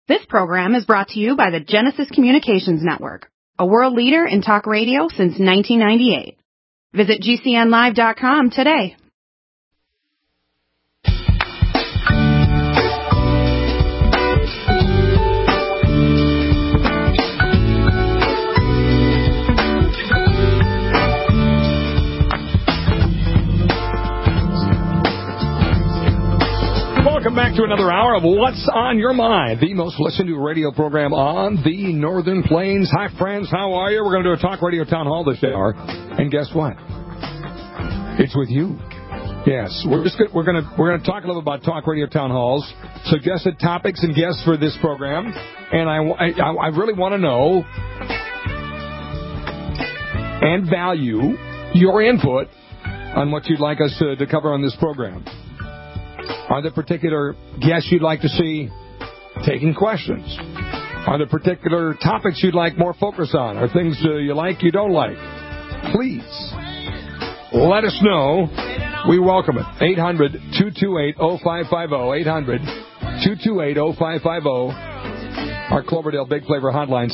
This program is brought to you by the Genesis Communications Network, a world leader in talk radio since 1998. Visit GCNlive.com today. Welcome back to another hour of What's on Your Mind, the most listened to radio program on the Northern Plains. Hi, friends. How are you? We're going to do a talk radio town hall this hour. And guess what? It's with you. Yes, we're going to talk a little about talk radio town halls, suggested topics and guests for this program. And I really want to know and value your input on what you'd like us to cover on this program. Are there particular guests you'd like to see taking questions? Are there particular topics you'd like more focus on? Or things you like, you don't like? Please, let us know. We welcome it. 800-228-0550. 800-228-0550. Our Cloverdale Big Flavor hotline,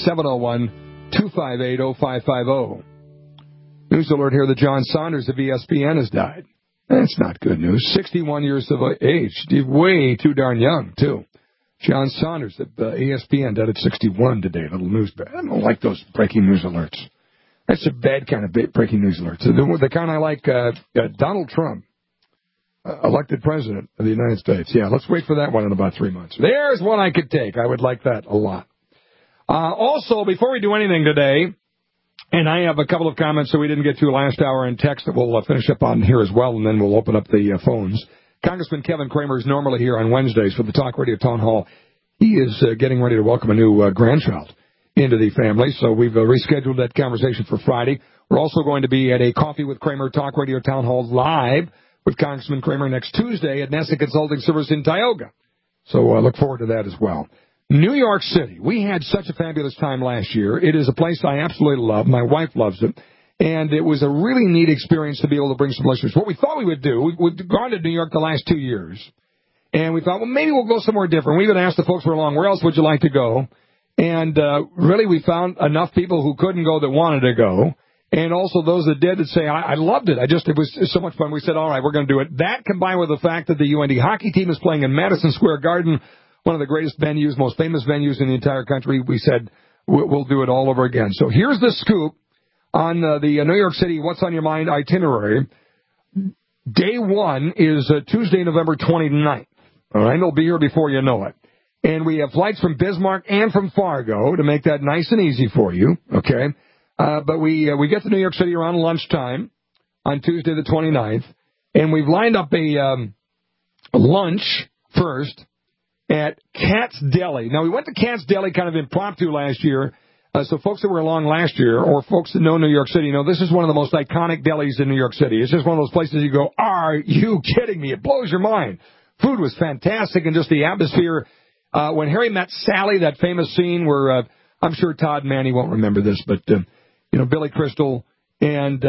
701-258-0550. News alert here that John Saunders of ESPN has died. That's not good news. 61 years of age. Way too darn young, too. John Saunders at ESPN died at 61 today. Little news. I don't like those breaking news alerts. That's a bad kind of breaking news alerts. The kind I like, Donald Trump, elected president of the United States. Yeah, let's wait for that one in about 3 months. There's one I could take. I would like that a lot. Also, before we do anything today, and I have a couple of comments that we didn't get to last hour in text that we'll finish up on here as well, and then we'll open up the phones. Congressman Kevin Cramer is normally here on Wednesdays for the Talk Radio Town Hall. He is getting ready to welcome a new grandchild into the family, so we've rescheduled that conversation for Friday. We're also going to be at a Coffee with Cramer Talk Radio Town Hall live with Congressman Cramer next Tuesday at Nessa Consulting Service in Tioga. So look forward to that as well. New York City. We had such a fabulous time last year. It is a place I absolutely love. My wife loves it. And it was a really neat experience to be able to bring some listeners. What we thought we would do, we've gone to New York the last 2 years, and we thought, well, maybe we'll go somewhere different. We even asked the folks who were along, where else would you like to go? And really we found enough people who couldn't go that wanted to go, and also those that did that say, I loved it. It was so much fun. We said, all right, we're going to do it. That combined with the fact that the UND hockey team is playing in Madison Square Garden, one of the greatest venues, most famous venues in the entire country. We said we'll do it all over again. So here's the scoop on the New York City What's on Your Mind itinerary. Day one is Tuesday, November 29th. All right, it'll be here before you know it. And we have flights from Bismarck and from Fargo to make that nice and easy for you, okay? But we get to New York City around lunchtime on Tuesday the 29th, and we've lined up a lunch first at Katz Deli. Now, we went to Katz Deli kind of impromptu last year, so folks that were along last year or folks that know New York City know this is one of the most iconic delis in New York City. It's just one of those places you go, are you kidding me? It blows your mind. Food was fantastic, and just the atmosphere. When Harry met Sally, that famous scene where I'm sure Todd Manny won't remember this, but, Billy Crystal and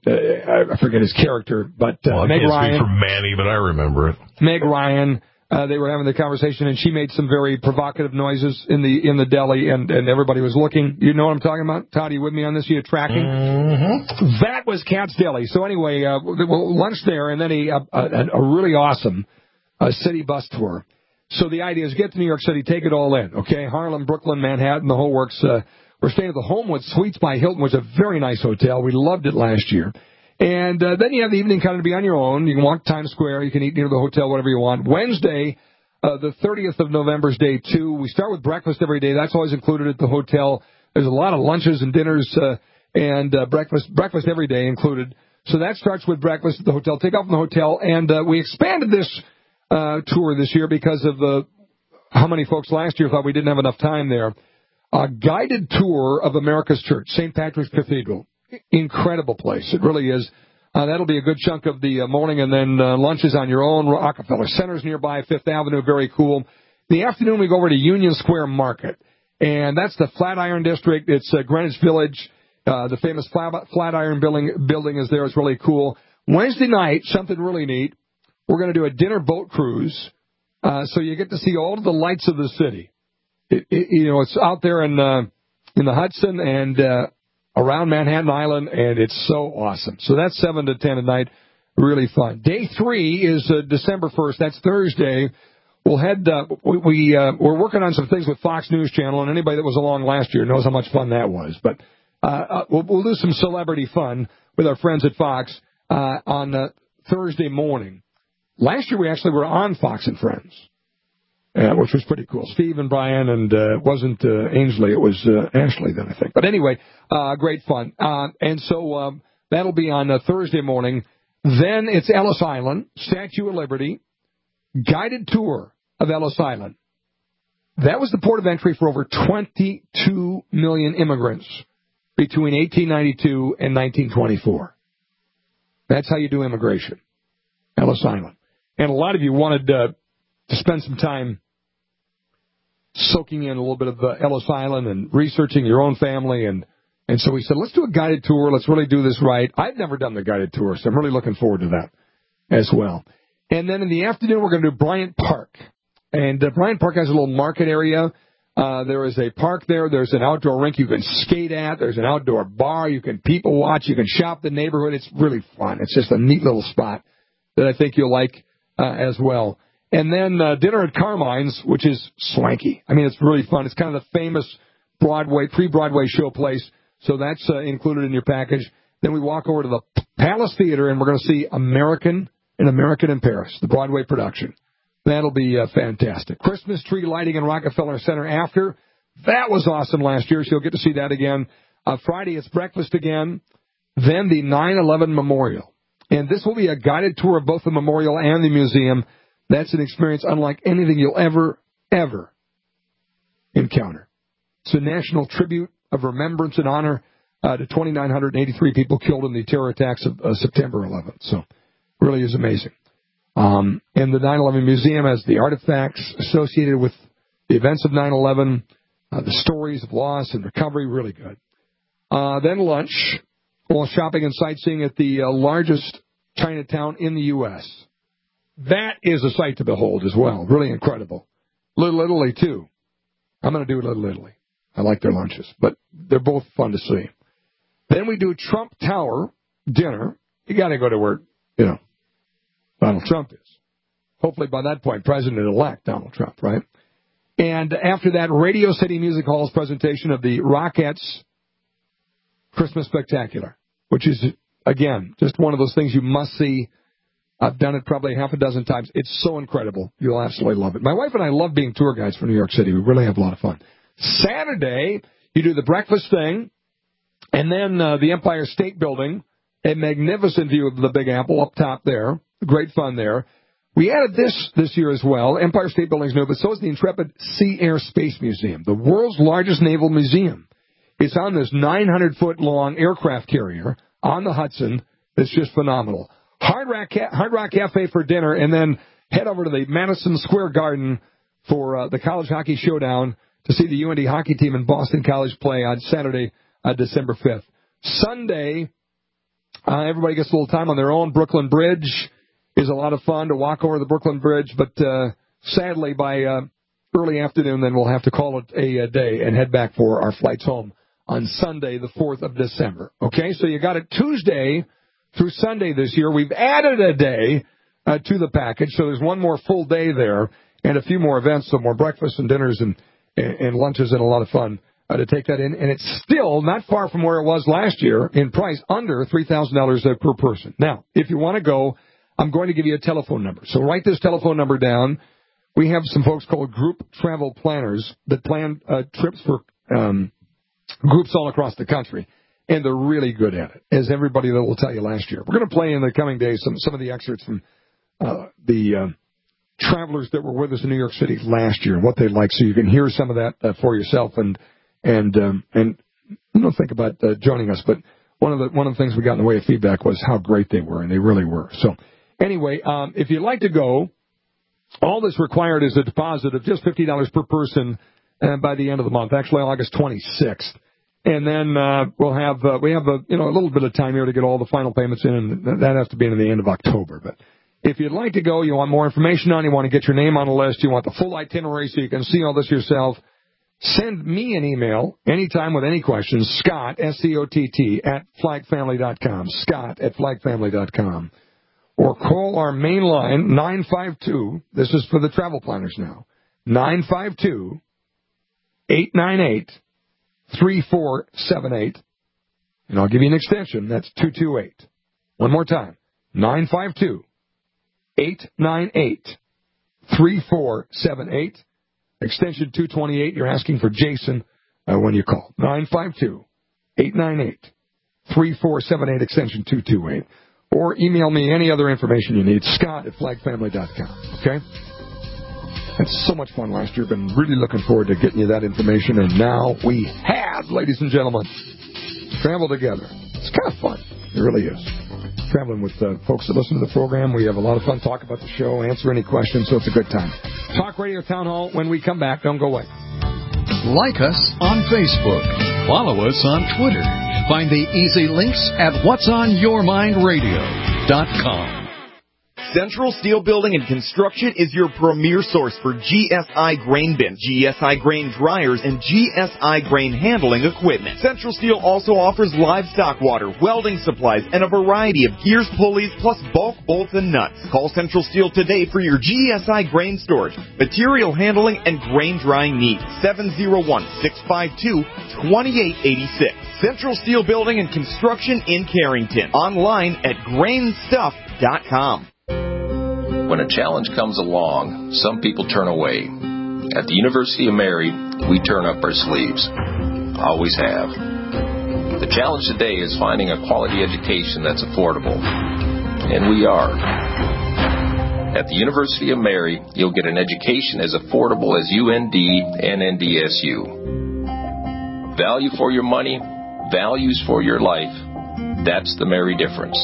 I forget his character, but Meg Ryan. Speak for Manny, but I remember it. Meg Ryan. They were having the conversation, and she made some very provocative noises in the deli, and everybody was looking. You know what I'm talking about? Todd, are you with me on this? Are you tracking? Mm-hmm. That was Katz Deli. So anyway, we'll lunch there, and then a really awesome city bus tour. So the idea is get to New York City, take it all in, okay? Harlem, Brooklyn, Manhattan, the whole works. We're staying at the Homewood Suites by Hilton, which is a very nice hotel. We loved it last year. And then you have the evening kind of to be on your own. You can walk Times Square. You can eat near the hotel, whatever you want. Wednesday, the 30th of November is day two. We start with breakfast every day. That's always included at the hotel. There's a lot of lunches and dinners and breakfast every day included. So that starts with breakfast at the hotel. Take off from the hotel. And we expanded this tour this year because of how many folks last year thought we didn't have enough time there. A guided tour of America's Church, St. Patrick's Cathedral. Incredible place. It really is. That'll be a good chunk of the morning, and then lunches on your own. Rockefeller Center's nearby, Fifth Avenue, very cool. In the afternoon, we go over to Union Square Market, and that's the Flatiron District. It's Greenwich Village. The famous Flatiron building is there. It's really cool. Wednesday night, something really neat. We're going to do a dinner boat cruise, so you get to see all of the lights of the city. it's out there in the Hudson and around Manhattan Island, and it's so awesome. So that's 7 to 10 at night. Really fun. Day 3 is December 1st. That's Thursday. We'll head. We're working on some things with Fox News Channel, and anybody that was along last year knows how much fun that was. But we'll do some celebrity fun with our friends at Fox on Thursday morning. Last year we actually were on Fox and Friends, which was pretty cool. Steve and Brian, and it wasn't Ainsley, it was Ashley then, I think. But anyway, great fun. And so that'll be on Thursday morning. Then it's Ellis Island, Statue of Liberty, guided tour of Ellis Island. That was the port of entry for over 22 million immigrants between 1892 and 1924. That's how you do immigration, Ellis Island. And a lot of you wanted to spend some time soaking in a little bit of Ellis Island and researching your own family. And so we said, let's do a guided tour. Let's really do this right. I've never done the guided tour, so I'm really looking forward to that as well. And then in the afternoon, we're going to do Bryant Park. And Bryant Park has a little market area. There is a park there. There's an outdoor rink you can skate at. There's an outdoor bar. You can people watch. You can shop the neighborhood. It's really fun. It's just a neat little spot that I think you'll like as well. And then dinner at Carmine's, which is swanky. I mean, it's really fun. It's kind of the famous Broadway, pre-Broadway show place. So that's included in your package. Then we walk over to the Palace Theater, and we're going to see American in Paris, the Broadway production. That'll be fantastic. Christmas tree lighting in Rockefeller Center after. That was awesome last year, so you'll get to see that again. Friday, it's breakfast again. Then the 9/11 Memorial. And this will be a guided tour of both the memorial and the museum. That's an experience unlike anything you'll ever encounter. It's a national tribute of remembrance and honor to 2,983 people killed in the terror attacks of September 11th. So really is amazing. And the 9/11 Museum has the artifacts associated with the events of 9/11, the stories of loss and recovery, really good. Then lunch, while shopping and sightseeing at the largest Chinatown in the U.S. That is a sight to behold as well. Really incredible. Little Italy, too. I'm going to do Little Italy. I like their lunches, but they're both fun to see. Then we do Trump Tower dinner. You got to go to where, Donald Trump is. Hopefully by that point, President-elect Donald Trump, right? And after that, Radio City Music Hall's presentation of the Rockettes Christmas Spectacular, which is, again, just one of those things you must see. I've done it probably half a dozen times. It's so incredible. You'll absolutely love it. My wife and I love being tour guides for New York City. We really have a lot of fun. Saturday, you do the breakfast thing, and then the Empire State Building, a magnificent view of the Big Apple up top there. Great fun there. We added this year as well. Empire State Building's new, but so is the Intrepid Sea Air Space Museum, the world's largest naval museum. It's on this 900-foot-long aircraft carrier on the Hudson. It's just phenomenal. Hard Rock Cafe for dinner, and then head over to the Madison Square Garden for the College Hockey Showdown to see the UND hockey team in Boston College play on Saturday, December 5th. Sunday, everybody gets a little time on their own. Brooklyn Bridge is a lot of fun to walk over the Brooklyn Bridge, but sadly by early afternoon, then we'll have to call it a day and head back for our flights home on Sunday, the 4th of December. Okay, so you got it Tuesday through Sunday this year. We've added a day to the package, so there's one more full day there and a few more events, so more breakfasts and dinners and lunches and a lot of fun to take that in. And it's still not far from where it was last year in price, under $3,000 per person. Now, if you want to go, I'm going to give you a telephone number. So write this telephone number down. We have some folks called group travel planners that plan trips for groups all across the country. And they're really good at it, as everybody that will tell you last year. We're going to play in the coming days some of the excerpts from the travelers that were with us in New York City last year and what they like, so you can hear some of that for yourself and don't think about joining us. But one of the things we got in the way of feedback was how great they were, and they really were. So anyway, if you'd like to go, all that's required is a deposit of just $50 per person by the end of the month, actually August 26th. And then we have a little bit of time here to get all the final payments in, and that has to be in the end of October. But if you'd like to go, you want more information on, you want to get your name on the list, you want the full itinerary so you can see all this yourself, Send me an email anytime with any questions, Scott, S-C-O-T-T, at flagfamily.com, Scott at flagfamily.com. Or call our main line, 952, this is for the travel planners now, 952-898-3478. And I'll give you an extension, that's 228. One more time, 952-898-3478. Extension 228, you're asking for Jason when you call. 952-898-3478, extension 228. Or email me any other information you need, Scott at flagfamily.com. Okay? It's so much fun last year. Been really looking forward to getting you that information. And now we have, ladies and gentlemen, travel together. It's kind of fun. It really is. Traveling with folks that listen to the program. We have a lot of fun, talk about the show, answer any questions, so it's a good time. Talk Radio Town Hall when we come back. Don't go away. Like us on Facebook. Follow us on Twitter. Find the easy links at whatsonyourmindradio.com. Central Steel Building and Construction is your premier source for GSI grain bins, GSI grain dryers, and GSI grain handling equipment. Central Steel also offers livestock water, welding supplies, and a variety of gears, pulleys, plus bulk bolts and nuts. Call Central Steel today for your GSI grain storage, material handling, and grain drying needs. 701-652-2886. Central Steel Building and Construction in Carrington. Online at grainstuff.com. When a challenge comes along, some people turn away. At the University of Mary, we turn up our sleeves. Always have. The challenge today is finding a quality education that's affordable. And we are. At the University of Mary, you'll get an education as affordable as UND and NDSU. Value for your money, values for your life. That's the Mary difference.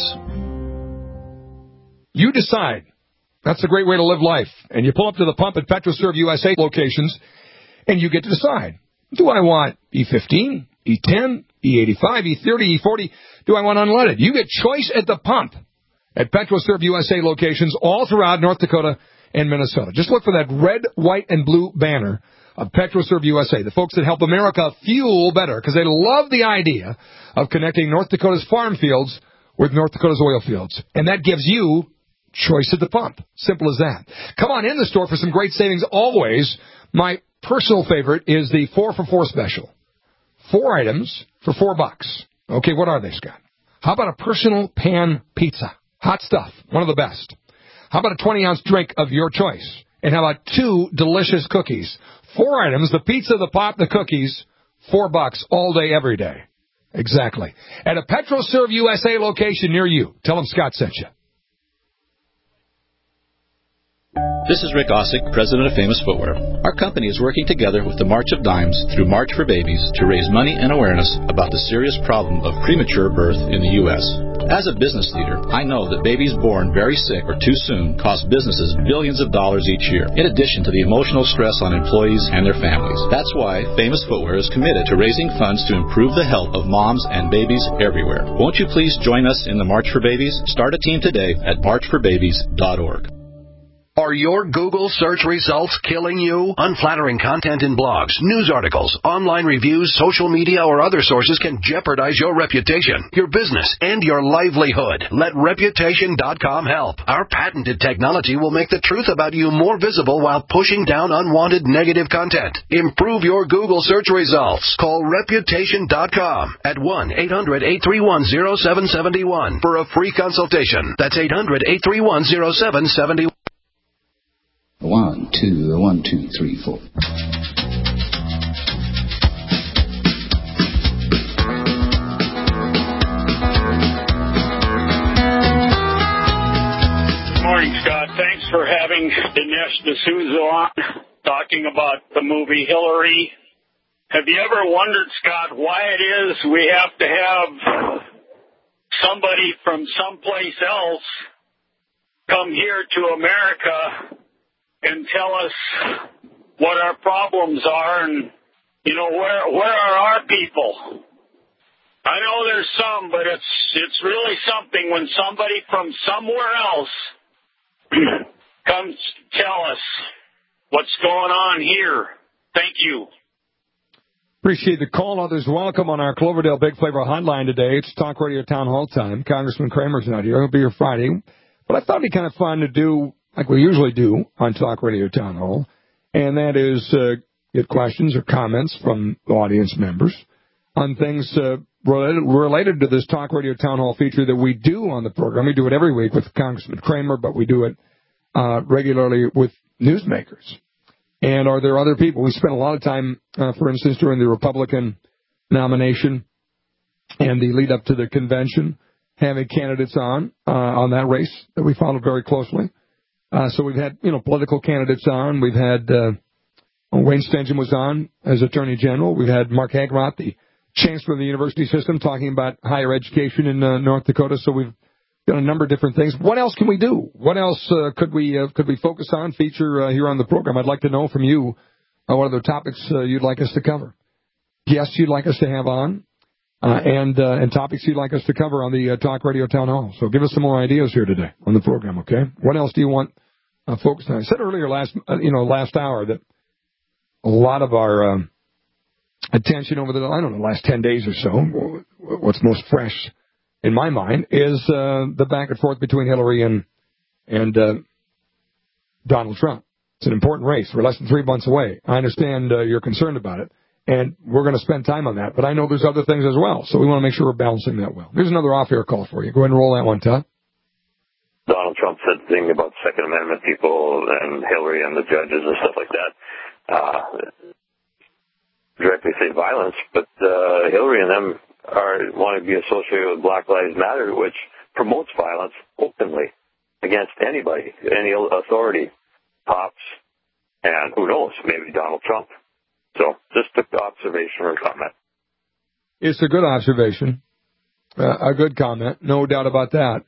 You decide. That's a great way to live life. And you pull up to the pump at PetroServe USA locations, and you get to decide. Do I want E15, E10, E85, E30, E40? Do I want unleaded? You get choice at the pump at PetroServe USA locations all throughout North Dakota and Minnesota. Just look for that red, white, and blue banner of PetroServe USA, the folks that help America fuel better, because they love the idea of connecting North Dakota's farm fields with North Dakota's oil fields. And that gives you choice at the pump. Simple as that. Come on in the store for some great savings always. My personal favorite is the 4 for $4 special. 4 items for $4. Okay, what are they, Scott? How about a personal pan pizza? Hot stuff. One of the best. How about a 20-ounce drink of your choice? And how about 2 delicious cookies? 4 items, the pizza, the pop, the cookies, $4 all day, every day. Exactly. At a PetroServe USA location near you. Tell them Scott sent you. This is Rick Ossick, president of Famous Footwear. Our company is working together with the March of Dimes through March for Babies to raise money and awareness about the serious problem of premature birth in the U.S. As a business leader, I know that babies born very sick or too soon cost businesses billions of dollars each year, in addition to the emotional stress on employees and their families. That's why Famous Footwear is committed to raising funds to improve the health of moms and babies everywhere. Won't you please join us in the March for Babies? Start a team today at marchforbabies.org. Are your Google search results killing you? Unflattering content in blogs, news articles, online reviews, social media, or other sources can jeopardize your reputation, your business, and your livelihood. Let Reputation.com help. Our patented technology will make the truth about you more visible while pushing down unwanted negative content. Improve your Google search results. Call Reputation.com at 1-800-831-0771 for a free consultation. That's 800-831-0771. 1, 2, 1, 2, 3, 4. Good morning, Scott. Thanks for having Dinesh D'Souza on, talking about the movie Hillary. Have you ever wondered, Scott, why it is we have to have somebody from someplace else come here to America and tell us what our problems are and, you know, where are our people? I know there's some, but it's really something when somebody from somewhere else comes to tell us what's going on here. Thank you. Appreciate the call. Others welcome on our Cloverdale Big Flavor hotline today. It's Talk Radio Town Hall time. Congressman Kramer's not here. He'll be here Friday. But I thought it'd be kind of fun to do, like we usually do on Talk Radio Town Hall, and that is get questions or comments from the audience members on things related to this Talk Radio Town Hall feature that we do on the program. We do it every week with Congressman Kramer, but we do it regularly with newsmakers. And are there other people? We spent a lot of time, for instance, during the Republican nomination and the lead up to the convention, having candidates on that race that we followed very closely. So we've had, political candidates on. We've had Wayne Stengen was on as Attorney General. We've had Mark Hagroth, the Chancellor of the University System, talking about higher education in North Dakota. So we've done a number of different things. What else can we do? What else could we focus on, feature here on the program? I'd like to know from you what other topics you'd like us to cover, guests you'd like us to have on, and topics you'd like us to cover on the Talk Radio Town Hall. So give us some more ideas here today on the program, okay? What else do you want focused on? I said earlier last hour that a lot of our attention over the last 10 days or so, what's most fresh in my mind is the back and forth between Hillary and Donald Trump. It's an important race. We're less than 3 months away. I understand you're concerned about it, and we're going to spend time on that. But I know there's other things as well, so we want to make sure we're balancing that well. Here's another off-air call for you. Go ahead and roll that one, Todd. Donald Trump said the thing about Second Amendment people and Hillary and the judges and stuff like that. Directly say violence, but Hillary and them want to be associated with Black Lives Matter, which promotes violence openly against anybody, any authority, cops, and who knows, maybe Donald Trump. So just an observation or comment. It's a good observation, a good comment, no doubt about that.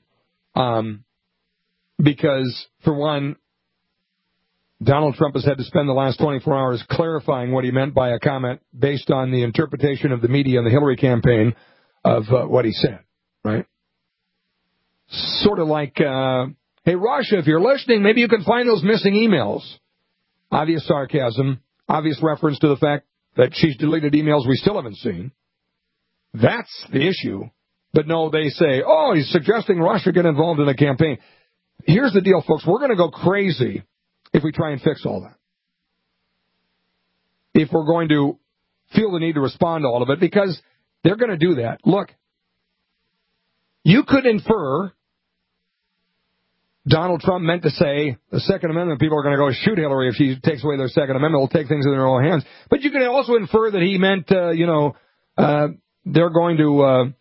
Because, for one, Donald Trump has had to spend the last 24 hours clarifying what he meant by a comment based on the interpretation of the media and the Hillary campaign of what he said, right? Sort of like, hey, Russia, if you're listening, maybe you can find those missing emails. Obvious sarcasm, obvious reference to the fact that she's deleted emails we still haven't seen. That's the issue. But no, they say, oh, he's suggesting Russia get involved in a campaign. Here's the deal, folks. We're going to go crazy if we try and fix all that. If we're going to feel the need to respond to all of it, because they're going to do that. Look, you could infer Donald Trump meant to say the Second Amendment people are going to go shoot Hillary if she takes away their Second Amendment. We'll take things in their own hands. But you could also infer that he meant, they're going to,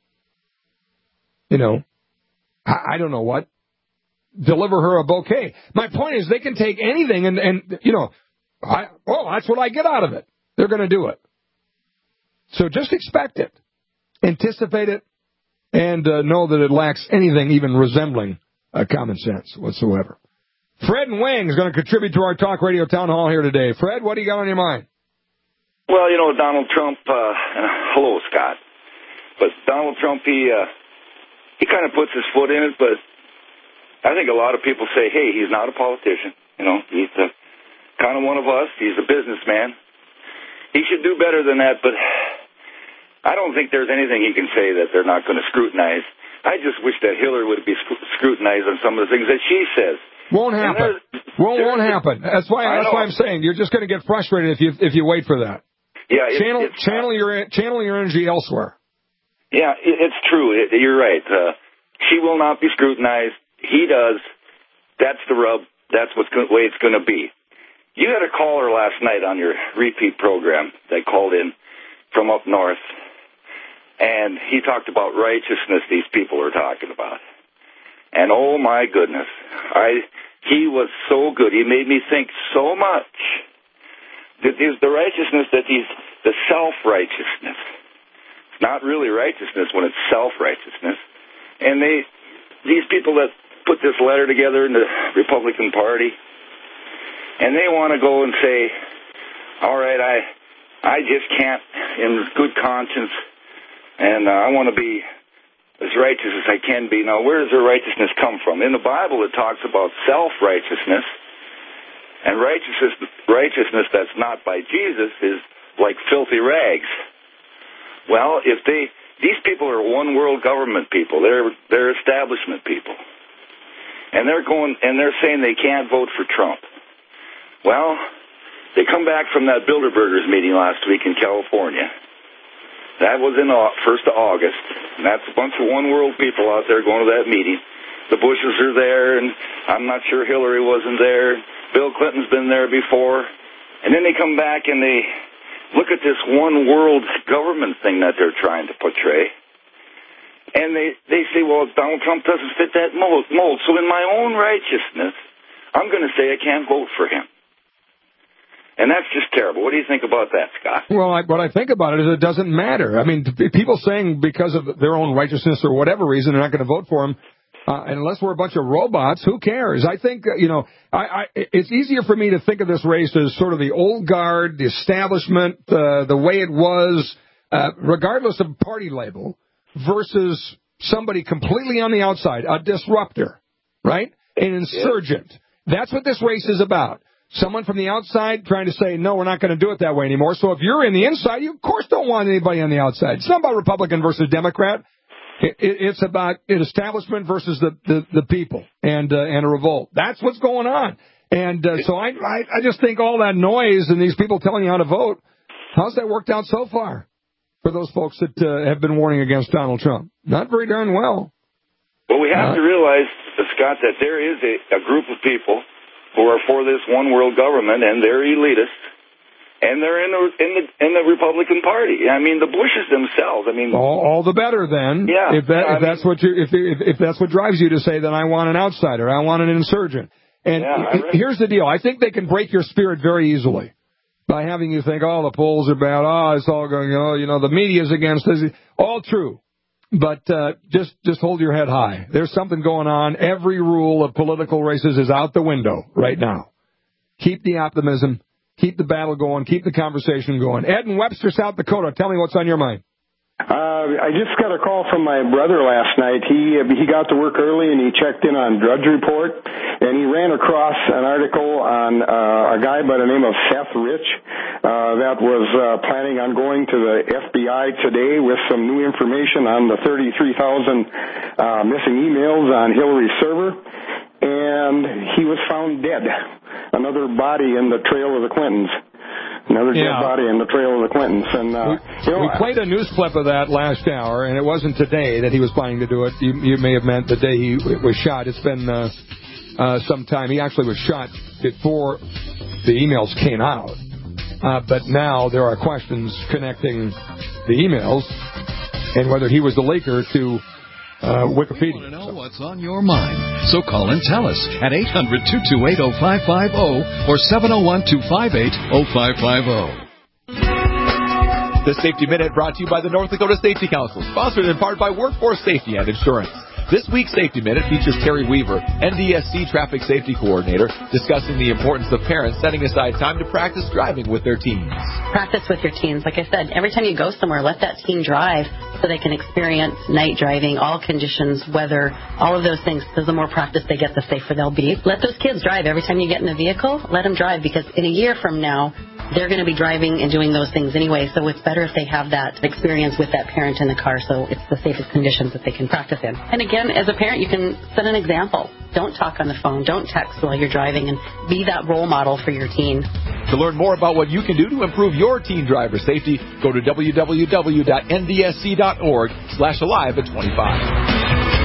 I don't know what, deliver her a bouquet. My point is they can take anything and that's what I get out of it. They're going to do it. So just expect it, anticipate it, and know that it lacks anything even resembling common sense whatsoever. Fred and Wayne is going to contribute to our Talk Radio Town Hall here today. Fred, what do you got on your mind? Well, Donald Trump, hello, Scott. But Donald Trump, he kind of puts his foot in it, but I think a lot of people say, hey, he's not a politician. He's kind of one of us. He's a businessman. He should do better than that, but I don't think there's anything he can say that they're not going to scrutinize. I just wish that Hillary would be scrutinized on some of the things that she says. Won't happen. Won't happen. That's why I'm saying you're just going to get frustrated if you wait for that. Yeah, channel your energy elsewhere. Yeah, it's true. You're right. She will not be scrutinized. He does. That's the rub. That's the way it's going to be. You had a caller last night on your repeat program that called in from up north, and he talked about righteousness these people are talking about. And oh my goodness, he was so good. He made me think so much. That is the righteousness that the self-righteousness. It's not really righteousness when it's self-righteousness. And these people that put this letter together in the Republican Party, and they want to go and say, all right, I just can't, in good conscience, and I want to be as righteous as I can be. Now, where does their righteousness come from? In the Bible, it talks about self-righteousness, and righteousness that's not by Jesus is like filthy rags. Well, these people are one world government people. They're establishment people. And they're saying they can't vote for Trump. Well, they come back from that Bilderbergers meeting last week in California. That was in 1st of August. And that's a bunch of one world people out there going to that meeting. The Bushes are there, and I'm not sure Hillary wasn't there. Bill Clinton's been there before. And then they come back and they look at this one world government thing that they're trying to portray. And they say, well, Donald Trump doesn't fit that mold. So in my own righteousness, I'm going to say I can't vote for him. And that's just terrible. What do you think about that, Scott? Well, what I think about it is it doesn't matter. I mean, people saying because of their own righteousness or whatever reason they're not going to vote for him, unless we're a bunch of robots, who cares? I think, it's easier for me to think of this race as sort of the old guard, the establishment, the way it was, regardless of party label, versus somebody completely on the outside, a disruptor, right? An insurgent. That's what this race is about. Someone from the outside trying to say, no, we're not going to do it that way anymore. So if you're in the inside, you, of course, don't want anybody on the outside. It's not about Republican versus Democrat. It's about an establishment versus the people and a revolt. That's what's going on. And so I just think all that noise and these people telling you how to vote, how's that worked out so far for those folks that have been warning against Donald Trump? Not very darn well. Well, we have to realize, Scott, that there is a group of people who are for this one world government, and they're elitists, and they're in the Republican Party. I mean, the Bushes themselves. I mean, all the better then. Yeah. If that's what drives you to say that I want an outsider, I want an insurgent. And here's the deal: I think they can break your spirit very easily by having you think, oh, the polls are bad. Oh, it's all going. The media's against this. All true. But just hold your head high. There's something going on. Every rule of political races is out the window right now. Keep the optimism. Keep the battle going. Keep the conversation going. Ed in Webster, South Dakota, tell me what's on your mind. I just got a call from my brother last night. He got to work early and he checked in on Drudge Report, and he ran across an article on a guy by the name of Seth Rich that was planning on going to the FBI today with some new information on the 33,000 missing emails on Hillary's server, and he was found dead. Another body in the trail of the Clintons. Another dead body in the trail of the Clintons. And we played a news clip of that last hour, and it wasn't today that he was planning to do it. You may have meant the day he was shot. It's been some time. He actually was shot before the emails came out. But now there are questions connecting the emails and whether he was the leaker to Wikipedia. We want to know what's on your mind. So call and tell us at 800-228-0550 or 701-258-0550. The Safety Minute brought to you by the North Dakota Safety Council, sponsored in part by Workforce Safety and Insurance. This week's Safety Minute features Terry Weaver, NDSC Traffic Safety Coordinator, discussing the importance of parents setting aside time to practice driving with their teens. Practice with your teens. Like I said, every time you go somewhere, let that teen drive so they can experience night driving, all conditions, weather, all of those things. Because the more practice they get, the safer they'll be. Let those kids drive. Every time you get in a vehicle, let them drive, because in a year from now, they're going to be driving and doing those things anyway. So it's better if they have that experience with that parent in the car, so it's the safest conditions that they can practice in. And again, as a parent, you can set an example. Don't talk on the phone. Don't text while you're driving, and be that role model for your teen. To learn more about what you can do to improve your teen driver safety, go to www.ndsc.org/alive@25.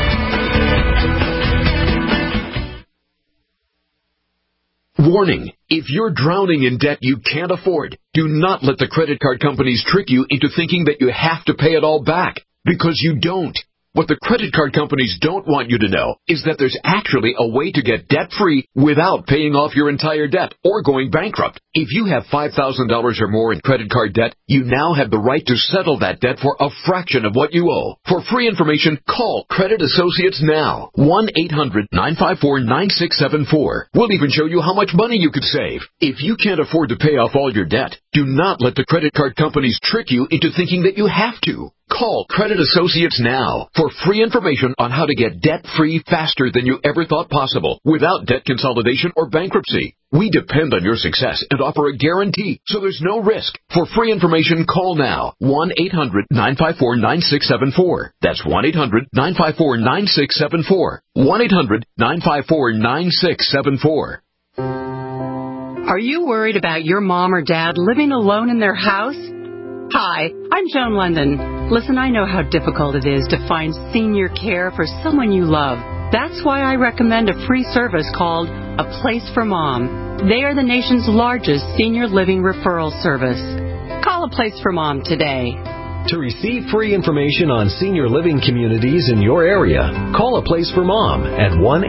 Warning, if you're drowning in debt you can't afford, do not let the credit card companies trick you into thinking that you have to pay it all back, because you don't. What the credit card companies don't want you to know is that there's actually a way to get debt-free without paying off your entire debt or going bankrupt. If you have $5,000 or more in credit card debt, you now have the right to settle that debt for a fraction of what you owe. For free information, call Credit Associates now. 1-800-954-9674. We'll even show you how much money you could save. If you can't afford to pay off all your debt, do not let the credit card companies trick you into thinking that you have to. Call Credit Associates now for free information on how to get debt-free faster than you ever thought possible without debt consolidation or bankruptcy. We depend on your success and offer a guarantee, so there's no risk. For free information, call now. 1-800-954-9674. That's 1-800-954-9674. 1-800-954-9674. Are you worried about your mom or dad living alone in their house? Hi, I'm Joan London. Listen, I know how difficult it is to find senior care for someone you love. That's why I recommend a free service called A Place for Mom. They are the nation's largest senior living referral service. Call A Place for Mom today. To receive free information on senior living communities in your area, call A Place for Mom at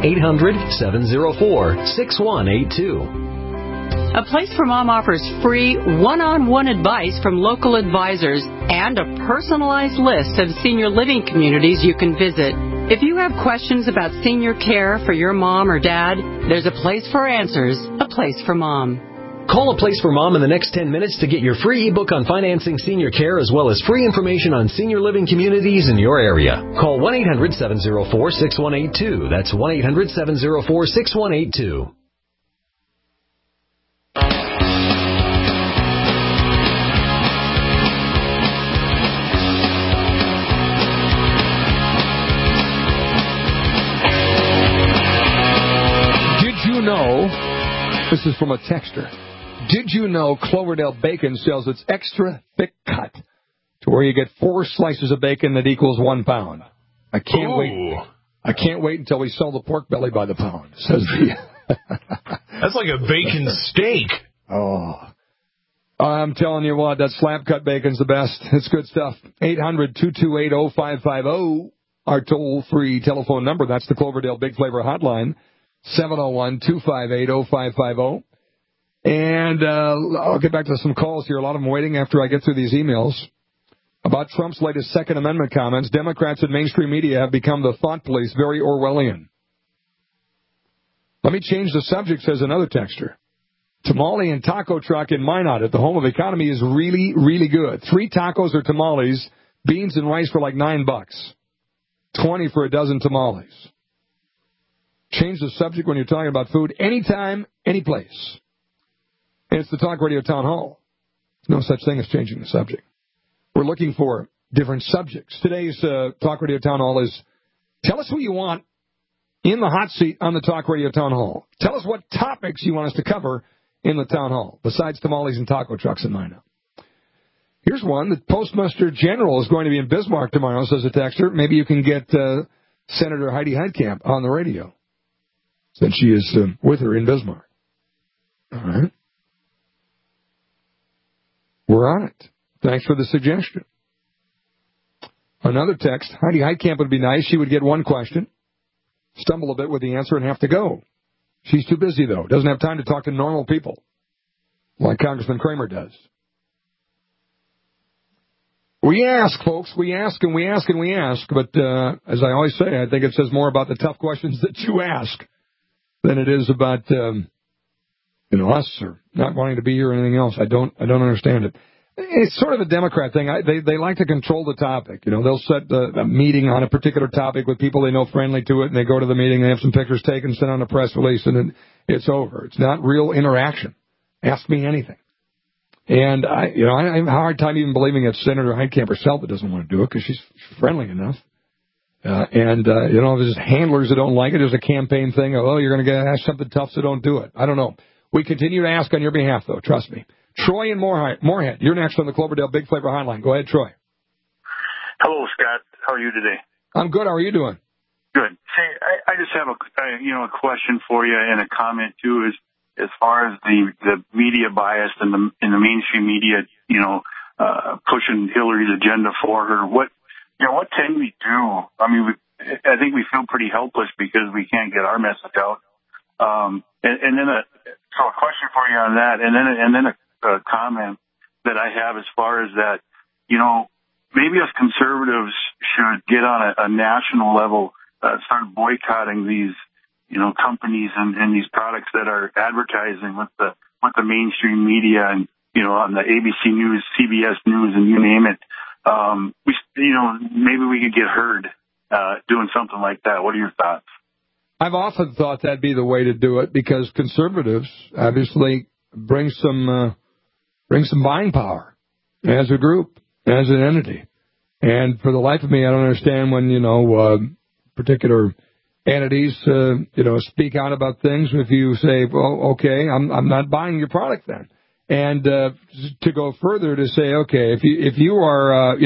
1-800-704-6182. A Place for Mom offers free one-on-one advice from local advisors and a personalized list of senior living communities you can visit. If you have questions about senior care for your mom or dad, there's a place for answers, A Place for Mom. Call A Place for Mom in the next 10 minutes to get your free ebook on financing senior care as well as free information on senior living communities in your area. Call 1-800-704-6182. That's 1-800-704-6182. Know, this is from a texter. Did you know Cloverdale Bacon sells its extra thick cut to where you get 4 slices of bacon that equals 1 pound? I can't wait. I can't wait until we sell the pork belly by the pound, says the... That's like a bacon steak. Oh. I'm telling you what, that slab cut bacon's the best. It's good stuff. 800-228-0550, our toll-free telephone number. That's the Cloverdale Big Flavor Hotline. 701-258-0550. And I'll get back to some calls here. A lot of them waiting after I get through these emails. About Trump's latest Second Amendment comments, Democrats and mainstream media have become the thought police, very Orwellian. Let me change the subject, says another texter. Tamale and taco truck in Minot at the home of the economy is really, really good. 3 tacos or tamales, beans and rice for like $9. $20 for a dozen tamales. Change the subject when you're talking about food anytime, any place. And it's the Talk Radio Town Hall. There's no such thing as changing the subject. We're looking for different subjects. Today's Talk Radio Town Hall is, tell us who you want in the hot seat on the Talk Radio Town Hall. Tell us what topics you want us to cover in the Town Hall, besides tamales and taco trucks in Minot. Here's one. The Postmaster General is going to be in Bismarck tomorrow, says a texter. Maybe you can get Senator Heidi Heitkamp on the radio, since she is with her in Bismarck. All right. We're on it. Thanks for the suggestion. Another text. Heidi Heitkamp would be nice. She would get one question, stumble a bit with the answer, and have to go. She's too busy, though. Doesn't have time to talk to normal people like Congressman Kramer does. We ask, folks. We ask and we ask and we ask. But as I always say, I think it says more about the tough questions that you ask than it is about, us or not wanting to be here or anything else. I don't understand it. It's sort of a Democrat thing. They like to control the topic. They'll set a meeting on a particular topic with people they know friendly to it, and they go to the meeting, they have some pictures taken, send on a press release, and then it's over. It's not real interaction. Ask me anything. And I have a hard time even believing it's Senator Heitkamp herself that doesn't want to do it because she's friendly enough. If there's handlers that don't like it, there's a campaign thing. Oh, you're going to ask something tough, so don't do it. I don't know. We continue to ask on your behalf, though. Trust me. Troy in Moorhead, you're next on the Cloverdale Big Flavor Hotline. Go ahead, Troy. Hello, Scott. How are you today? I'm good. How are you doing? Good. Say, I just have a question for you and a comment too. Is as far as the media bias and the mainstream media, pushing Hillary's agenda for her. What can we do? I mean, I think we feel pretty helpless because we can't get our message out. So a question for you on that, and then a comment that I have as far as that, maybe us conservatives should get on a national level, start boycotting these, companies and these products that are advertising with the mainstream media and, on the ABC News, CBS News, and you name it. maybe we could get heard doing something like that. What are your thoughts? I've often thought that'd be the way to do it because conservatives obviously bring some buying power as a group, as an entity. And for the life of me, I don't understand when, particular entities, speak out about things. If you say, well, okay, I'm not buying your product then. And to go further to say, okay, if you are,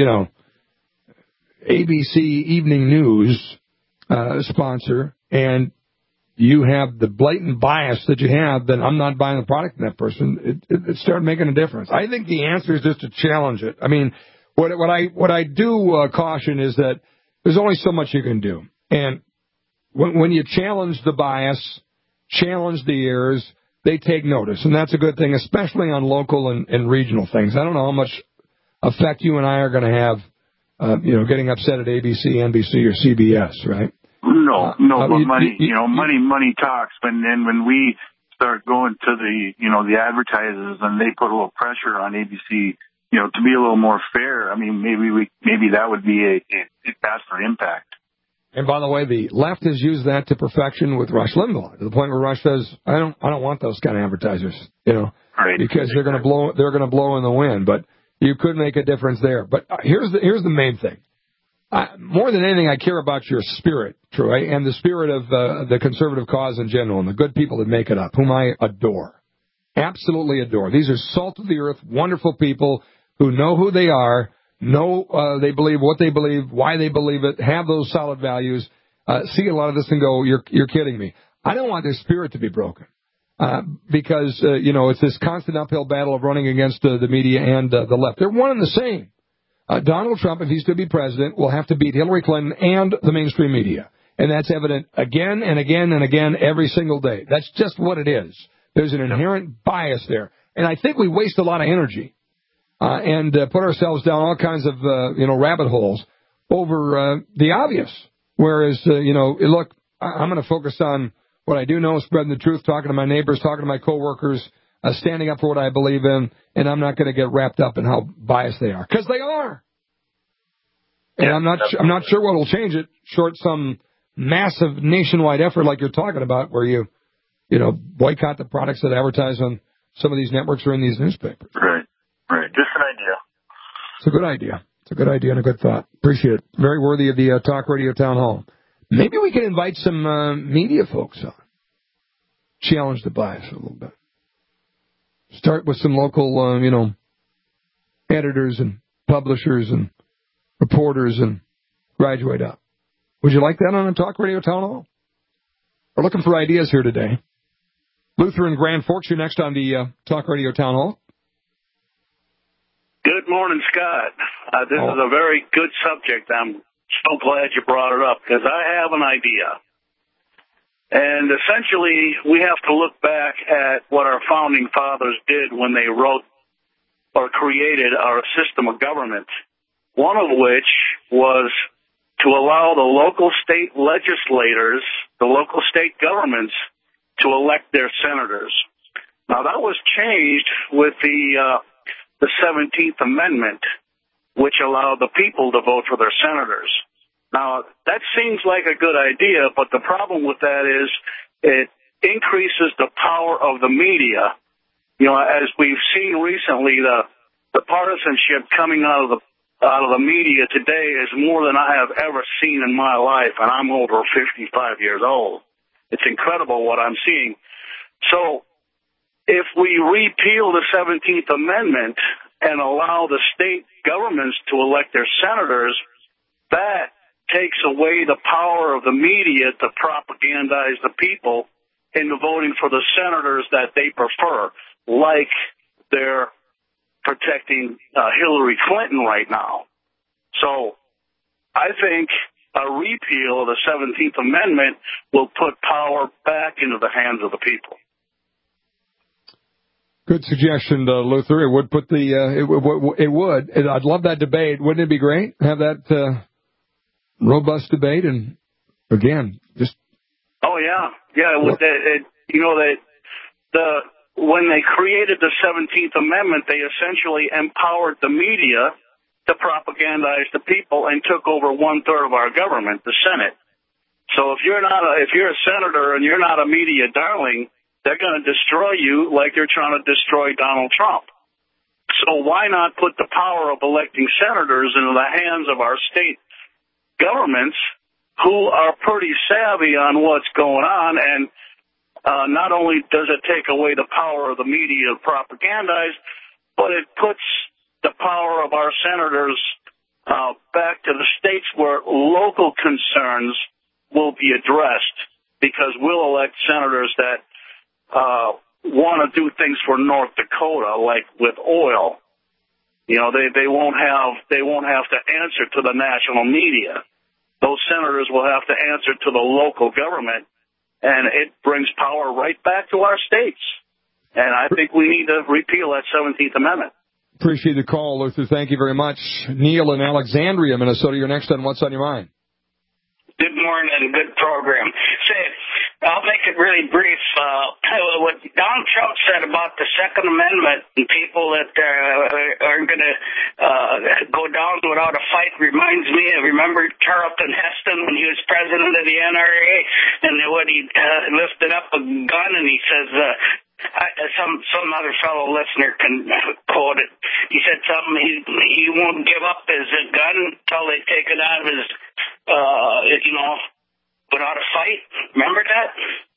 ABC Evening News sponsor and you have the blatant bias that you have, then I'm not buying the product from that person. It started making a difference. I think the answer is just to challenge it. I mean, what I do caution is that there's only so much you can do. And when you challenge the bias, challenge the errors, they take notice. And that's a good thing, especially on local and regional things. I don't know how much effect you and I are going to have, getting upset at ABC, NBC, or CBS, right? No, but money talks. And then when we start going to the advertisers and they put a little pressure on ABC, to be a little more fair, I mean, maybe that would be a faster impact. And by the way, the left has used that to perfection with Rush Limbaugh, to the point where Rush says, I don't want those kind of advertisers, right. Because they're going to blow in the wind. But you could make a difference there. But here's the main thing. More than anything, I care about your spirit, Troy, and the spirit of the conservative cause in general, and the good people that make it up, whom I adore, absolutely adore. These are salt of the earth, wonderful people who know who they are. They believe what they believe, why they believe it, have those solid values, see a lot of this and go, you're kidding me. I don't want their spirit to be broken because, it's this constant uphill battle of running against the media and the left. They're one and the same. Donald Trump, if he's to be president, will have to beat Hillary Clinton and the mainstream media. And that's evident again and again and again every single day. That's just what it is. There's an inherent bias there. And I think we waste a lot of energy. And put ourselves down all kinds of, rabbit holes over the obvious. Whereas, look, I'm going to focus on what I do know, spreading the truth, talking to my neighbors, talking to my coworkers, standing up for what I believe in, and I'm not going to get wrapped up in how biased they are. Because they are. And I'm not sure what will change it, short some massive nationwide effort like you're talking about, where you boycott the products that advertise on some of these networks or in these newspapers. Right. Just an idea. It's a good idea. It's a good idea and a good thought. Appreciate it. Very worthy of the Talk Radio Town Hall. Maybe we can invite some media folks on. Challenge the bias a little bit. Start with some local, editors and publishers and reporters and graduate up. Would you like that on a Talk Radio Town Hall? We're looking for ideas here today. Luther and Grand Forks, you're next on the Talk Radio Town Hall. Good morning, Scott. This is a very good subject. I'm so glad you brought it up because I have an idea. And essentially, we have to look back at what our founding fathers did when they wrote or created our system of government, one of which was to allow the local state legislators, the local state governments, to elect their senators. Now, that was changed with the 17th Amendment, which allowed the people to vote for their senators. Now, that seems like a good idea, but the problem with that is it increases the power of the media. As we've seen recently, the partisanship coming out of the media today is more than I have ever seen in my life, and I'm over 55 years old. It's incredible what I'm seeing. So if we repeal the 17th Amendment and allow the state governments to elect their senators, that takes away the power of the media to propagandize the people into voting for the senators that they prefer, like they're protecting Hillary Clinton right now. So I think a repeal of the 17th Amendment will put power back into the hands of the people. Good suggestion, Luther. It would put it would. I'd love that debate. Wouldn't it be great? Have that robust debate, and again, just. Oh yeah. When they created the 17th Amendment, they essentially empowered the media to propagandize the people and took over 1/3 of our government, the Senate. So if you're a senator and you're not a media darling, they're going to destroy you like they're trying to destroy Donald Trump. So why not put the power of electing senators into the hands of our state governments who are pretty savvy on what's going on? And not only does it take away the power of the media to propagandize, but it puts the power of our senators back to the states where local concerns will be addressed, because we'll elect senators that want to do things for North Dakota, like with oil. You know, they won't have to answer to the national media. Those senators will have to answer to the local government, and it brings power right back to our states. And I think we need to repeal that 17th Amendment. Appreciate the call, Luther. Thank you very much. Neil in Alexandria, Minnesota, you're next on What's on Your Mind. Good morning. Good program. Say, I'll make it really brief. What Donald Trump said about the Second Amendment and people that are going to go down without a fight reminds me of, remember Charlton Heston when he was president of the NRA, and when he lifted up a gun and he says, some other fellow listener can quote it. He said something, he won't give up his gun until they take it out of his, without a fight. Remember that?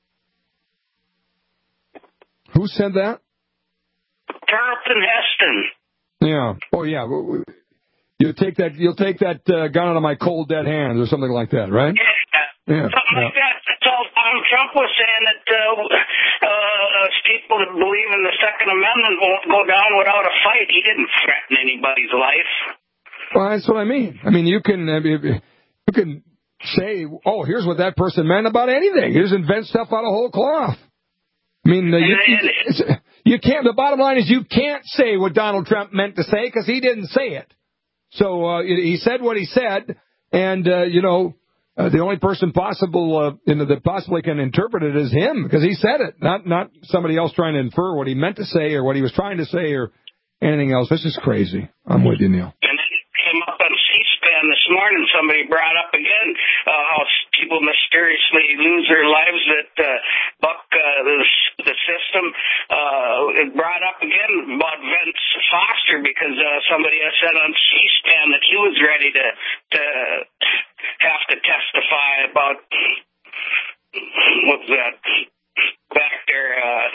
Who said that? Charlton Heston. Yeah. Oh, yeah. You'll take that gun out of my cold, dead hands or something like that, right? Yeah. Something like that. So Donald Trump was saying that people that believe in the Second Amendment won't go down without a fight. He didn't threaten anybody's life. Well, that's what I mean. I mean, you can say, oh, here's what that person meant about anything. You just invent stuff out of whole cloth. I mean, you can't. The bottom line is you can't say what Donald Trump meant to say because he didn't say it. So he said what he said, and the only person that possibly can interpret it is him, because he said it, not somebody else trying to infer what he meant to say or what he was trying to say or anything else. This is crazy. I'm with you, Neil. And then it came up on C-SPAN this morning. Somebody brought up again how people mysteriously lose their lives that buck the system. It brought up again about Vince Foster, because somebody has said on C-SPAN that he was ready to have to testify about what's that back there.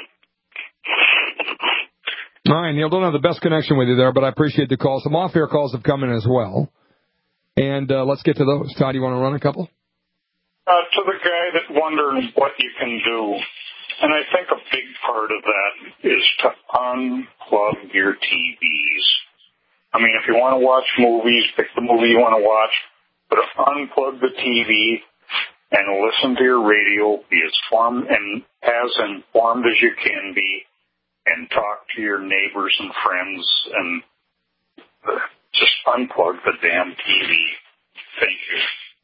All right, Neil, don't have the best connection with you there, but I appreciate the call. Some off-air calls have come in as well, and let's get to those. Todd, you want to run a couple? To the guy that wonders what you can do, and I think a big part of that is to unplug your TVs. I mean, if you want to watch movies, pick the movie you want to watch, but unplug the TV and listen to your radio, be as informed as you can be, and talk to your neighbors and friends, and just unplug the damn TV. Thank you.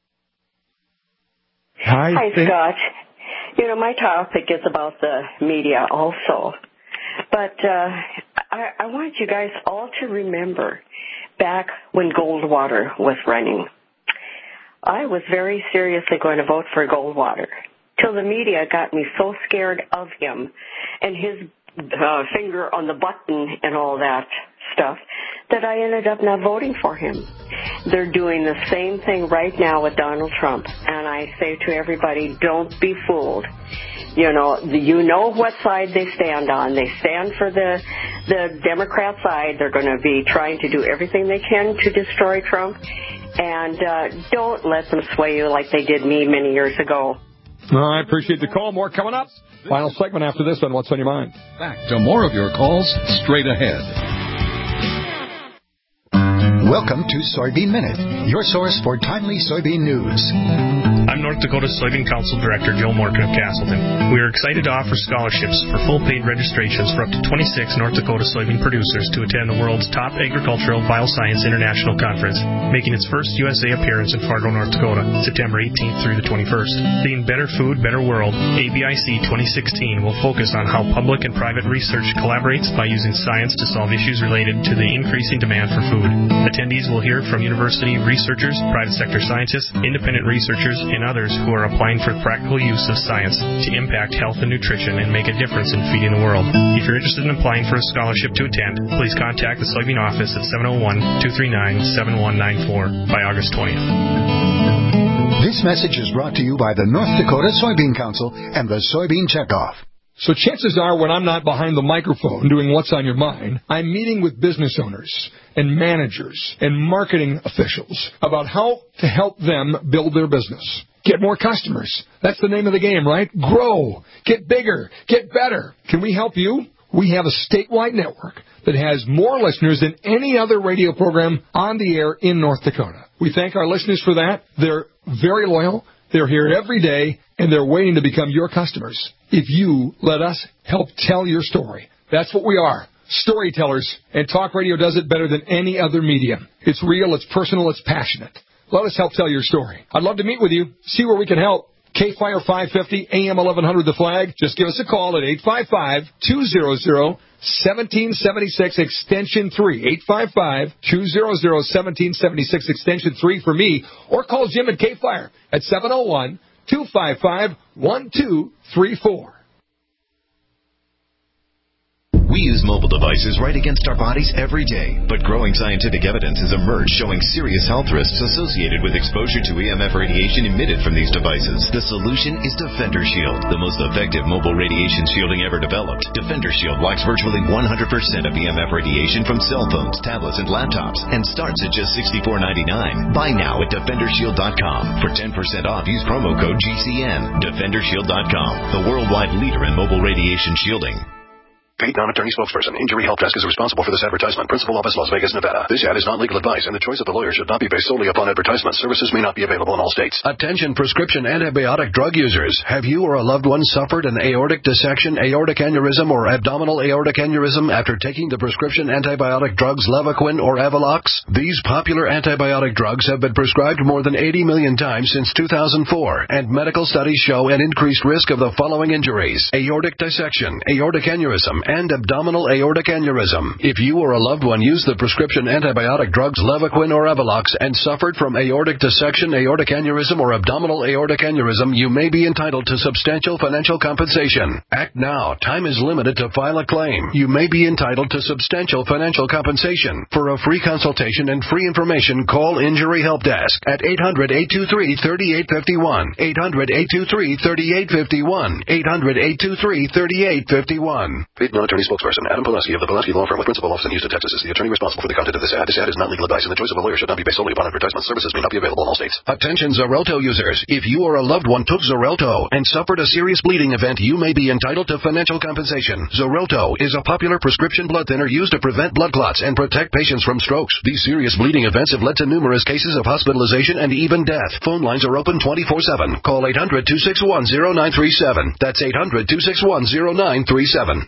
Hi, Scott. My topic is about the media also. But I want you guys all to remember back when Goldwater was running. I was very seriously going to vote for Goldwater till the media got me so scared of him and his finger on the button and all that stuff that I ended up not voting for him. They're doing the same thing right now with Donald Trump, and I say to everybody, don't be fooled. You know what side they stand on. They stand for the Democrat side. They're going to be trying to do everything they can to destroy Trump, and don't let them sway you like they did me many years ago. I appreciate the call. More coming up. Final segment after this on What's on Your Mind. Back to more of your calls straight ahead. Welcome to Soybean Minute, your source for timely soybean news. I'm North Dakota Soybean Council Director Joe Morgan of Castleton. We are excited to offer scholarships for full paid registrations for up to 26 North Dakota soybean producers to attend the world's top agricultural bioscience international conference, making its first USA appearance in Fargo, North Dakota, September 18th through the 21st. Themed Better Food, Better World, ABIC 2016 will focus on how public and private research collaborates by using science to solve issues related to the increasing demand for food. Attendees will hear from university researchers, private sector scientists, independent researchers, and others who are applying for practical use of science to impact health and nutrition and make a difference in feeding the world. If you're interested in applying for a scholarship to attend, please contact the Soybean office at 701-239-7194 by August 20th. This message is brought to you by the North Dakota Soybean Council and the Soybean Checkoff. So chances are when I'm not behind the microphone doing what's on your mind, I'm meeting with business owners and managers and marketing officials about how to help them build their business. Get more customers. That's the name of the game, right? Grow. Get bigger. Get better. Can we help you? We have a statewide network that has more listeners than any other radio program on the air in North Dakota. We thank our listeners for that. They're very loyal. They're here every day, and they're waiting to become your customers if you let us help tell your story. That's what we are, storytellers, and talk radio does it better than any other medium. It's real, it's personal, it's passionate. Let us help tell your story. I'd love to meet with you, see where we can help. K-Fire 550, AM 1100 The Flag. Just give us a call at 855-200-1776, extension 3. 855-200-1776, extension 3 for me. Or call Jim at K-Fire at 701-255-1234. We use mobile devices right against our bodies every day, but growing scientific evidence has emerged showing serious health risks associated with exposure to EMF radiation emitted from these devices. The solution is Defender Shield, the most effective mobile radiation shielding ever developed. Defender Shield blocks virtually 100% of EMF radiation from cell phones, tablets, and laptops, and starts at just $64.99. Buy now at DefenderShield.com. For 10% off, use promo code GCN. DefenderShield.com, the worldwide leader in mobile radiation shielding. Paid non-attorney spokesperson. Injury Help Desk is responsible for this advertisement. Principal office, Las Vegas, Nevada. This ad is not legal advice, and the choice of the lawyer should not be based solely upon advertisement. Services may not be available in all states. Attention prescription antibiotic drug users. Have you or a loved one suffered an aortic dissection, aortic aneurysm, or abdominal aortic aneurysm after taking the prescription antibiotic drugs Levaquin or Avelox? These popular antibiotic drugs have been prescribed more than 80 million times since 2004, and medical studies show an increased risk of the following injuries: aortic dissection, aortic aneurysm, and abdominal aortic aneurysm. If you or a loved one used the prescription antibiotic drugs Levaquin or Avelox and suffered from aortic dissection, aortic aneurysm, or abdominal aortic aneurysm, you may be entitled to substantial financial compensation. Act now. Time is limited to file a claim. You may be entitled to substantial financial compensation. For a free consultation and free information, call Injury Help Desk at 800-823-3851. 800-823-3851. 800-823-3851. Non-attorney spokesperson Adam Pulaski of the Pulaski Law Firm with principal office in Houston, Texas is the attorney responsible for the content of this ad. This ad is not legal advice, and the choice of a lawyer should not be based solely upon advertisement. Services may not be available in all states. Attention Xarelto users. If you or a loved one took Xarelto and suffered a serious bleeding event, you may be entitled to financial compensation. Xarelto is a popular prescription blood thinner used to prevent blood clots and protect patients from strokes. These serious bleeding events have led to numerous cases of hospitalization and even death. Phone lines are open 24/7. Call 800-261-0937. That's 800-261-0937.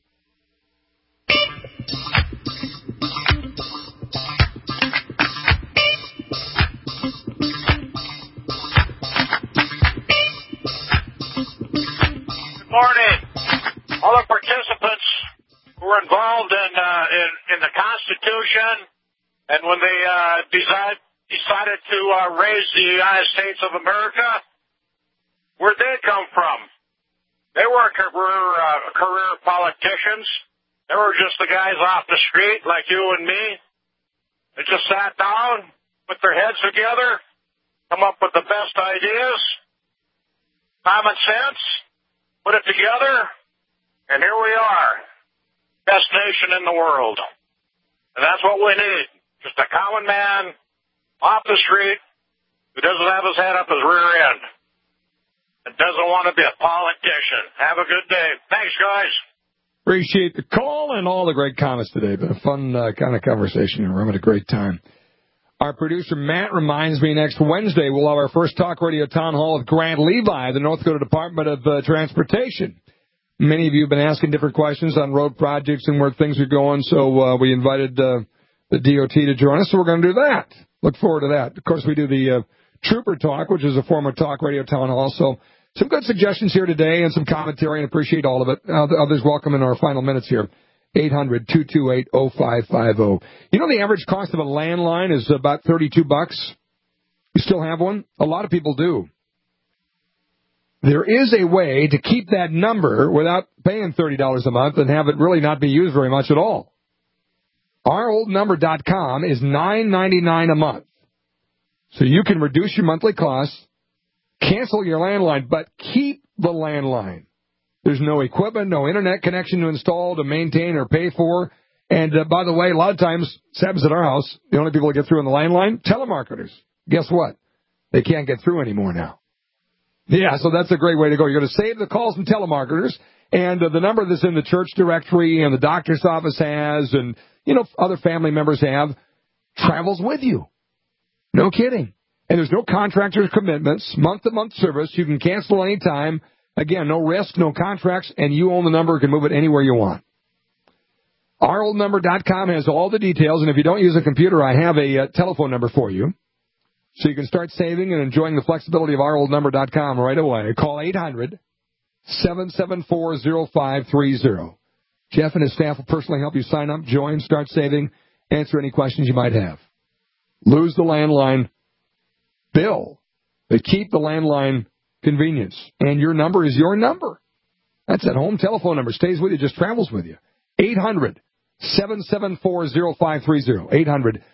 Morning. All the participants who were involved in the Constitution, and when they decided to raise the United States of America, where'd they come from? They weren't career politicians. They were just the guys off the street like you and me. They just sat down, put their heads together, come up with the best ideas, common sense, put it together, and here we are, best nation in the world. And that's what we need, just a common man off the street who doesn't have his head up his rear end and doesn't want to be a politician. Have a good day. Thanks, guys. Appreciate the call and all the great comments today. Been a fun kind of conversation. We're having a great time. Our producer, Matt, reminds me next Wednesday we'll have our first talk radio town hall with Grant Levi, the North Dakota Department of Transportation. Many of you have been asking different questions on road projects and where things are going, so we invited the DOT to join us, so we're going to do that. Look forward to that. Of course, we do the Trooper Talk, which is a form of talk radio town hall, so some good suggestions here today and some commentary, and appreciate all of it. Others welcome in our final minutes here. 800-228-0550. You know the average cost of a landline is about $32. You still have one? A lot of people do. There is a way to keep that number without paying $30 a month and have it really not be used very much at all. OurOldNumber.com is $9.99 a month. So you can reduce your monthly costs, cancel your landline, but keep the landline. There's no equipment, no internet connection to install, to maintain, or pay for. And, by the way, a lot of times, this happens at our house, the only people that get through on the landline, telemarketers. Guess what? They can't get through anymore now. Yeah, so that's a great way to go. You're going to save the calls from telemarketers, and the number that's in the church directory and the doctor's office has, and, other family members have, travels with you. No kidding. And there's no contractor commitments, month-to-month service. You can cancel any time. Again, no risk, no contracts, and you own the number, can move it anywhere you want. OurOldNumber.com has all the details, and if you don't use a computer, I have a telephone number for you. So you can start saving and enjoying the flexibility of OurOldNumber.com right away. Call 800-774-0530. Jeff and his staff will personally help you sign up, join, start saving, answer any questions you might have. Lose the landline bill, but keep the landline convenience. And your number is your number. That's that home telephone number. Stays with you, just travels with you. 800-774-0530.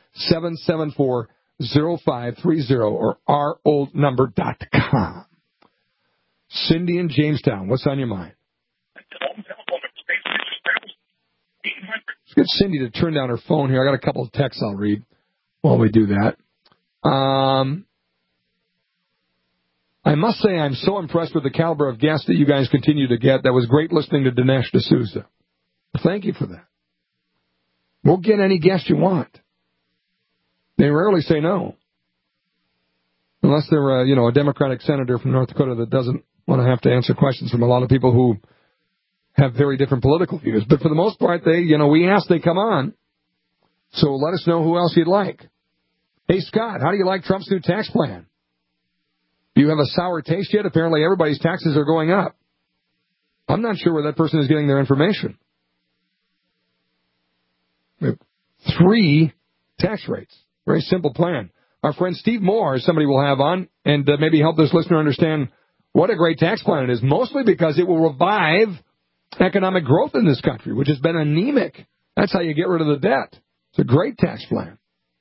800-774-0530 or OurOldNumber.com. Cindy in Jamestown, what's on your mind? Let's get Cindy to turn down her phone here. I got a couple of texts I'll read while we do that. I must say I'm so impressed with the caliber of guests that you guys continue to get. That was great listening to Dinesh D'Souza. Thank you for that. We'll get any guest you want. They rarely say no. Unless they're, a Democratic senator from North Dakota that doesn't want to have to answer questions from a lot of people who have very different political views. But for the most part, we ask, they come on. So let us know who else you'd like. Hey, Scott, how do you like Trump's new tax plan? Do you have a sour taste yet? Apparently everybody's taxes are going up. I'm not sure where that person is getting their information. We have 3 tax rates. Very simple plan. Our friend Steve Moore is somebody we'll have on and maybe help this listener understand what a great tax plan it is, mostly because it will revive economic growth in this country, which has been anemic. That's how you get rid of the debt. It's a great tax plan.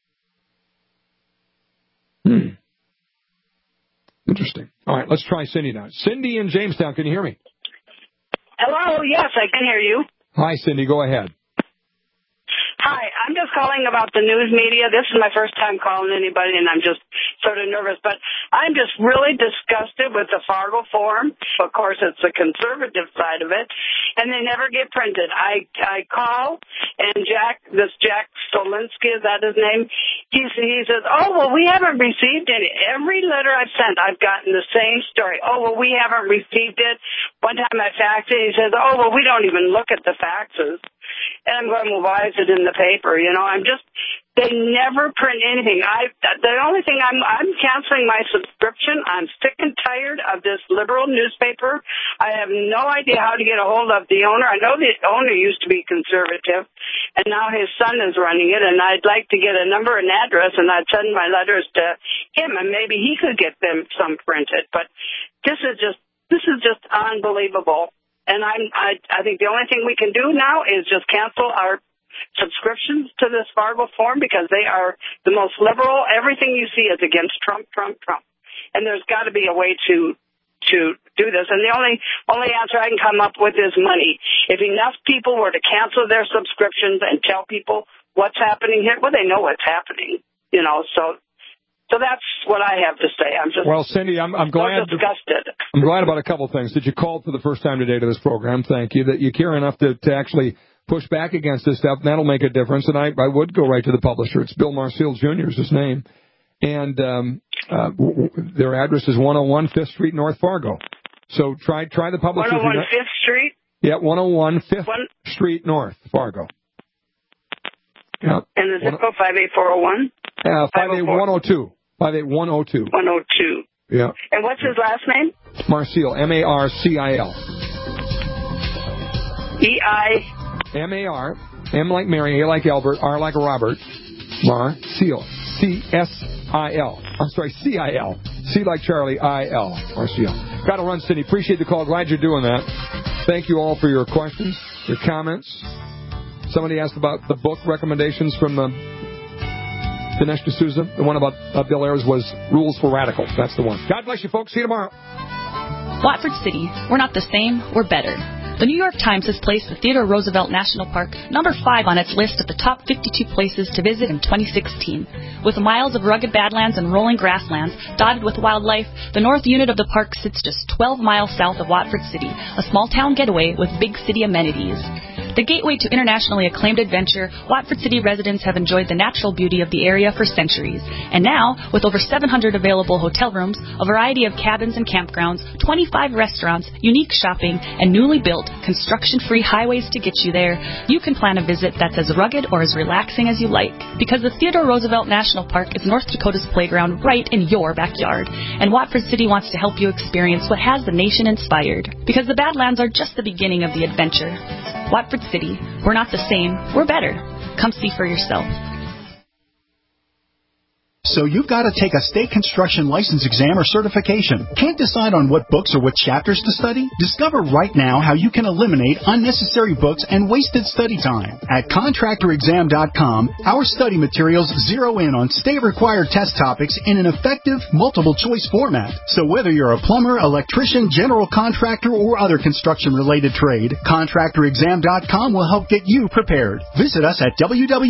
Interesting. All right, let's try Cindy now. Cindy in Jamestown, can you hear me? Hello, yes, I can hear you. Hi, Cindy, go ahead. Hi, I'm just calling about the news media. This is my first time calling anybody, and I'm just sort of nervous. But I'm just really disgusted with the Fargo Forum. Of course, it's the conservative side of it, and they never get printed. I call, and Jack Stolinsky, is that his name? He says, oh, well, we haven't received any. Every letter I've sent, I've gotten the same story. Oh, well, we haven't received it. One time I faxed it. He says, oh, well, we don't even look at the faxes. And I'm going, well, why is it in the paper? They never print anything. The only thing I'm canceling my subscription. I'm sick and tired of this liberal newspaper. I have no idea how to get a hold of the owner. I know the owner used to be conservative, and now his son is running it, and I'd like to get a number and address, and I'd send my letters to him, and maybe he could get them some printed. But this is just unbelievable. And I think the only thing we can do now is just cancel our subscriptions to this Fargo Forum because they are the most liberal. Everything you see is against Trump. And there's got to be a way to do this. And the only answer I can come up with is money. If enough people were to cancel their subscriptions and tell people what's happening here, well, they know what's happening, So that's what I have to say. Well, Cindy, I'm glad. So disgusted. I'm glad about a couple of things. That you called for the first time today to this program. Thank you. That you care enough to actually push back against this stuff, that'll make a difference. And I would go right to the publisher. It's Bill Marcille Jr. is his name. And their address is 101 5th Street, North Fargo. So try the publisher. 101 5th Street? Yeah, 101 5th Street, North Fargo. Yeah. And the zip code 58401? 58102. 58102. 102. Yeah. And what's his last name? Marcille, M-A-R-C-I-L. E-I... M-A-R, M like Mary, A like Albert, R like Robert, Marcille, C-S-I-L. I'm sorry, C-I-L. C like Charlie, I-L. Marcille. Got to run, Cindy. Appreciate the call. Glad you're doing that. Thank you all for your questions, your comments. Somebody asked about the book recommendations from Dinesh D'Souza. The one about Bill Ayers was Rules for Radicals. That's the one. God bless you, folks. See you tomorrow. Watford City. We're not the same. We're better. The New York Times has placed the Theodore Roosevelt National Park number 5 on its list of the top 52 places to visit in 2016. With miles of rugged badlands and rolling grasslands dotted with wildlife, the north unit of the park sits just 12 miles south of Watford City, a small-town getaway with big city amenities. The gateway to internationally acclaimed adventure, Watford City residents have enjoyed the natural beauty of the area for centuries. And now, with over 700 available hotel rooms, a variety of cabins and campgrounds, 25 restaurants, unique shopping, and newly built, construction-free highways to get you there, you can plan a visit that's as rugged or as relaxing as you like. Because the Theodore Roosevelt National Park is North Dakota's playground right in your backyard. And Watford City wants to help you experience what has the nation inspired. Because the Badlands are just the beginning of the adventure. Watford City, we're not the same, we're better. Come see for yourself. So you've got to take a state construction license exam or certification. Can't decide on what books or what chapters to study? Discover right now how you can eliminate unnecessary books and wasted study time. At contractorexam.com, our study materials zero in on state-required test topics in an effective, multiple-choice format. So whether you're a plumber, electrician, general contractor, or other construction-related trade, contractorexam.com will help get you prepared. Visit us at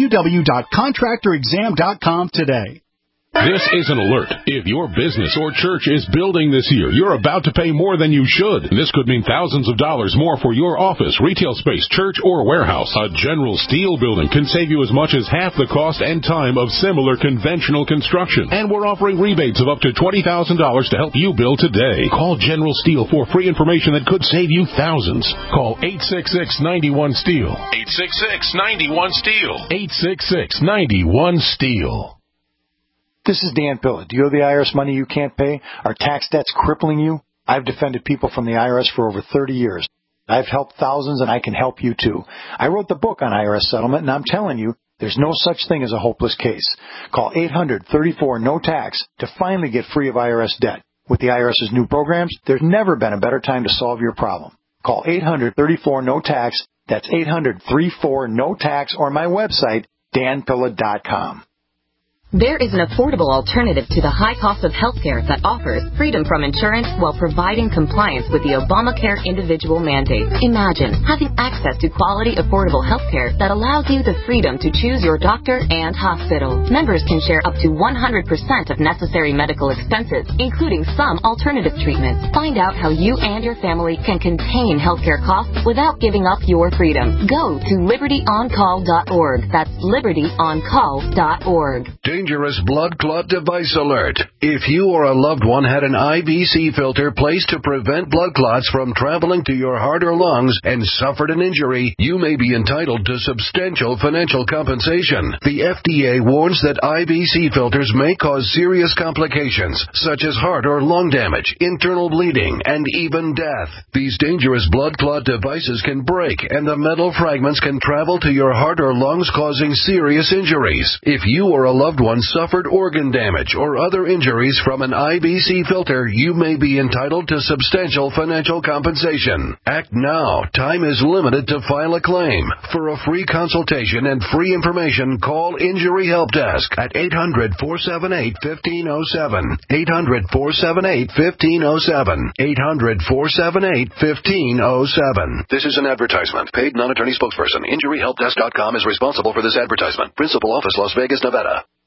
www.contractorexam.com today. This is an alert. If your business or church is building this year, you're about to pay more than you should. This could mean thousands of dollars more for your office, retail space, church, or warehouse. A General Steel building can save you as much as half the cost and time of similar conventional construction. And we're offering rebates of up to $20,000 to help you build today. Call General Steel for free information that could save you thousands. Call 866-91-STEEL. 866-91-STEEL. 866-91-STEEL. This is Dan Pilla. Do you owe the IRS money you can't pay? Are tax debts crippling you? I've defended people from the IRS for over 30 years. I've helped thousands, and I can help you too. I wrote the book on IRS settlement, and I'm telling you, there's no such thing as a hopeless case. Call 800-34-NO-TAX to finally get free of IRS debt. With the IRS's new programs, there's never been a better time to solve your problem. Call 800-34-NO-TAX. That's 800-34-NO-TAX, or my website, danpilla.com. There is an affordable alternative to the high cost of health care that offers freedom from insurance while providing compliance with the Obamacare individual mandate. Imagine having access to quality, affordable health care that allows you the freedom to choose your doctor and hospital. Members can share up to 100% of necessary medical expenses, including some alternative treatments. Find out how you and your family can contain healthcare costs without giving up your freedom. Go to libertyoncall.org. That's libertyoncall.org. Dangerous blood clot device alert. If you or a loved one had an IBC filter placed to prevent blood clots from traveling to your heart or lungs and suffered an injury, you may be entitled to substantial financial compensation. The FDA warns that IBC filters may cause serious complications, such as heart or lung damage, internal bleeding, and even death. These dangerous blood clot devices can break, and the metal fragments can travel to your heart or lungs, causing serious injuries. If you or a loved one suffered organ damage or other injuries from an IBC filter, you may be entitled to substantial financial compensation. Act now. Time is limited to file a claim. For a free consultation and free information, call Injury Help Desk at 800-478-1507. 800-478-1507. 800-478-1507. This is an advertisement. Paid non-attorney spokesperson. InjuryHelpDesk.com is responsible for this advertisement. Principal office, Las Vegas, Nevada.